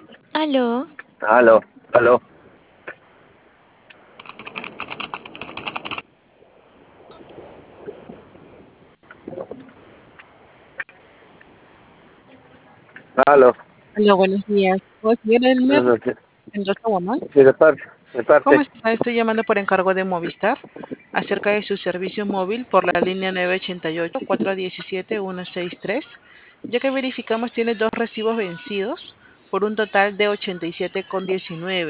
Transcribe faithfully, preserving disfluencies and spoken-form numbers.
Aló, Aló, aló. Aló. Hola, buenos días. ¿Puedo seguir Elmer Buenas noches. Mendoza Guamán? Sí, de parte, de ¿Cómo parte. está? Estoy llamando por encargo de Movistar acerca de su servicio móvil por la línea nueve ochenta y ocho, cuatro diecisiete, ciento sesenta y tres, ya que verificamos tiene dos recibos vencidos por un total de ochenta y siete con diecinueve.